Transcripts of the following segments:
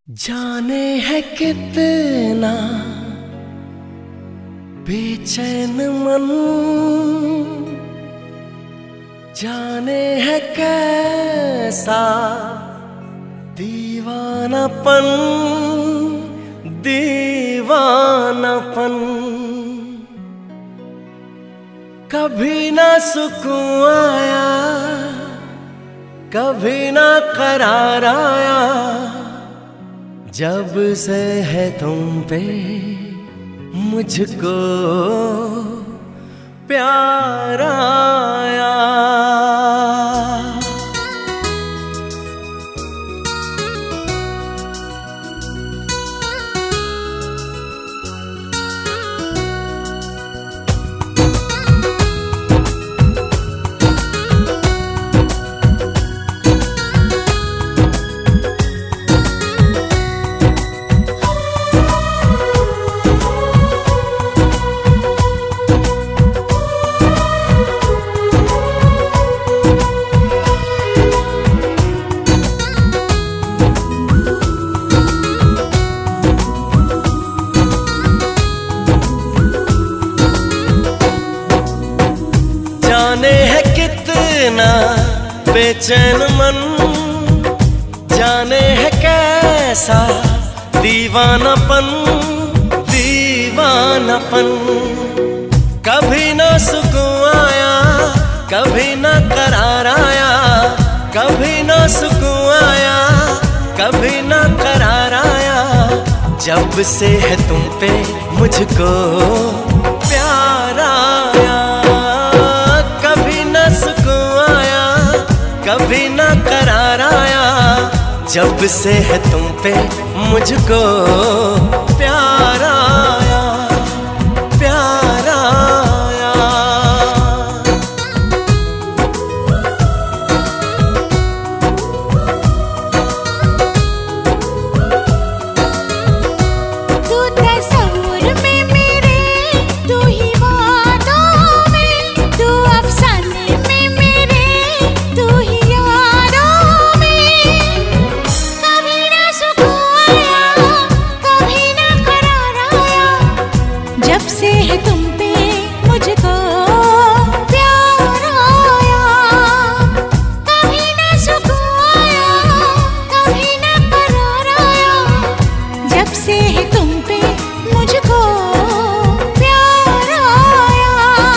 जाने है कितना बेचैन मन, जाने है कैसा दीवानापन, दीवानापन। कभी ना सुकून आया, कभी ना करार आया, जब से है तुम पे मुझको प्यार आया। जाने है कितना बेचैन मन, जाने है कैसा दीवानापन, दीवानापन। कभी ना सुकून आया, कभी ना करार आया, कभी ना सुकून आया, कभी ना करार आया, जब से है तुम पे मुझको प्यार आया। कभी ना करार आया, जब से है तुम पे मुझको प्यार आया, प्यार आया। तू तस्वीर में मेरे, तू ही वादों में, तू अफसाने में मेरे, तू ही यारों में। कभी ना सुकून आया, कभी ना करार आया, जब से है तुम पे मुझको प्यार आया। कभी ना सुकून आया, कभी ना करार आया, जब से है तुम पे मुझको प्यार आया।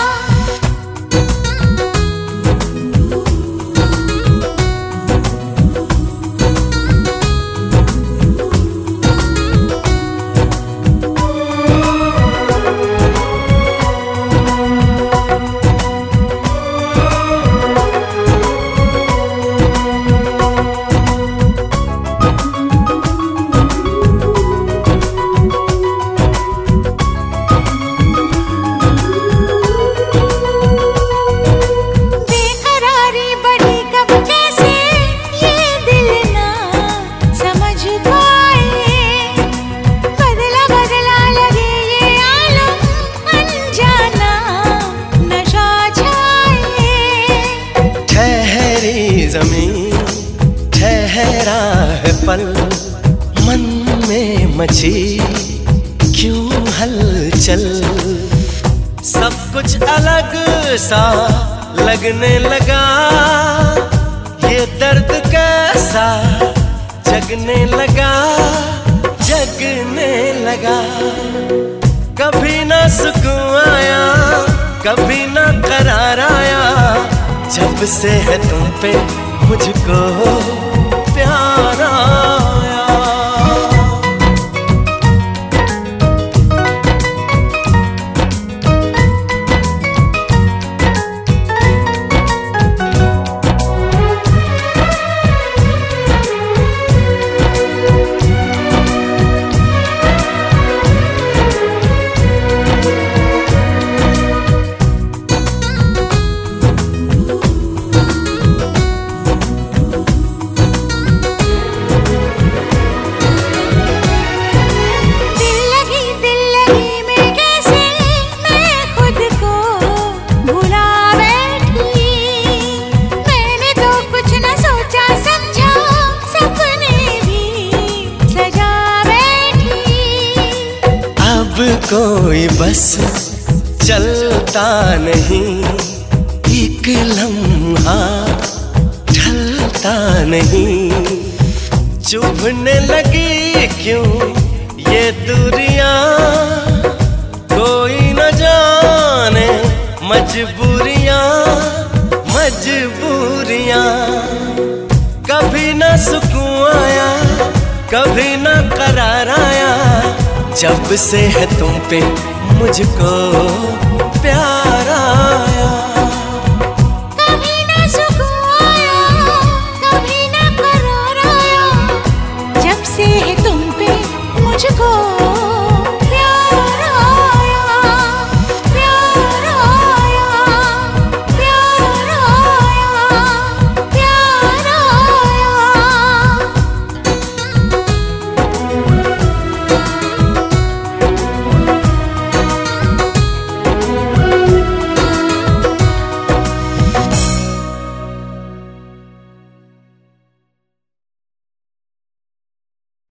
बेकरारी बढ़ी कब कैसे ये दिल ना समझ पाए, बदला बदला लगे ये आलम अनजाना नशा छाए। ठहरी जमीन, ठहरा है पल, मन में मची क्यों हलचल। सब कुछ अलग सा लगने लगा, ये दर्द कैसा जगने लगा, जगने लगा। कभी ना सुकून आया, कभी ना करार आया, जब से है तुम पे मुझको प्यार आया। कोई बस चलता नहीं, एक लम्हा ढलता नहीं। चुभने लगी क्यों ये दूरियां, कोई न जाने मजबूरियां मजबूरियां। कभी न सुकून आया, कभी न करार आया, जब से है तुम पे मुझको प्यार आया। कभी ना सुकून आया, कभी ना करार आया, जब से है तुम पे मुझको